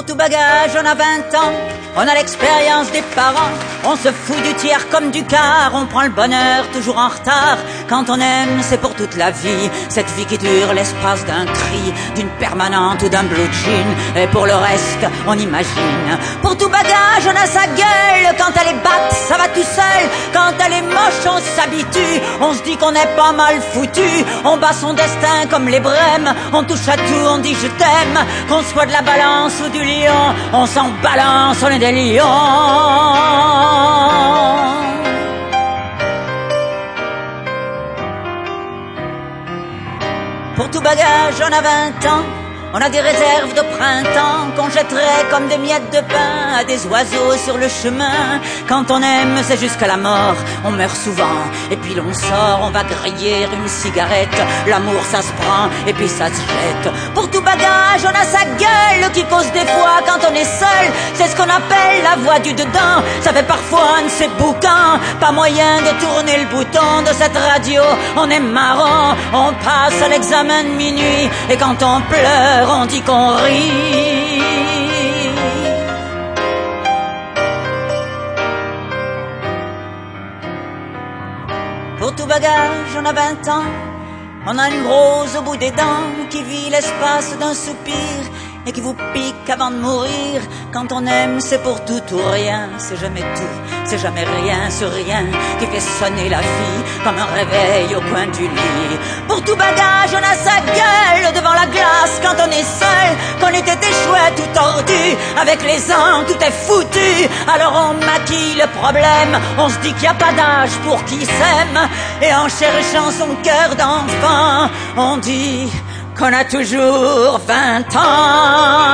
tout bagage, on a 20 ans, on a l'expérience des parents, on se fout du tiers comme du quart, on prend le bonheur toujours en retard. Quand on aime, c'est pour toute la vie, cette vie qui dure l'espace d'un cri, d'une permanente ou d'un blue jean, et pour le reste, on imagine. Pour tout bagage, on a sa gueule, quand elle est batte, ça va tout seul, quand elle est moche, on s'habitue, on se dit qu'on est pas mal foutu, on bat son destin comme les brèmes, on touche à tout, on dit je t'aime, qu'on soit de la balance ou du lion, on s'en balance, on est des lions. Pour tout bagage, on a 20 ans, on a des réserves de printemps qu'on jetterait comme des miettes de pain à des oiseaux sur le chemin. Quand on aime, c'est jusqu'à la mort, on meurt souvent, et puis l'on sort, on va griller une cigarette. L'amour, ça se prend, et puis ça se jette. Pour tout bagage, on a sa gueule qui cause des fois quand on est seul. C'est ce qu'on appelle la voix du dedans. Ça fait parfois un de ces bouquins, pas moyen de tourner le bouton de cette radio. On est marrant, on passe à l'examen de minuit, et quand on pleure, on dit qu'on rit. Pour tout bagage, on a 20 ans, on a une rose au bout des dents qui vit l'espace d'un soupir et qui vous pique avant de mourir. Quand on aime, c'est pour tout ou rien, c'est jamais tout, c'est jamais rien, ce rien qui fait sonner la vie comme un réveil au coin du lit. Pour tout bagage, on a sa gueule devant la glace quand on est seul, qu'on était des chouettes tout tordus, avec les ans tout est foutu. Alors on maquille le problème, on se dit qu'il n'y a pas d'âge pour qui s'aime, et en cherchant son cœur d'enfant, on dit qu'on a toujours 20 ans.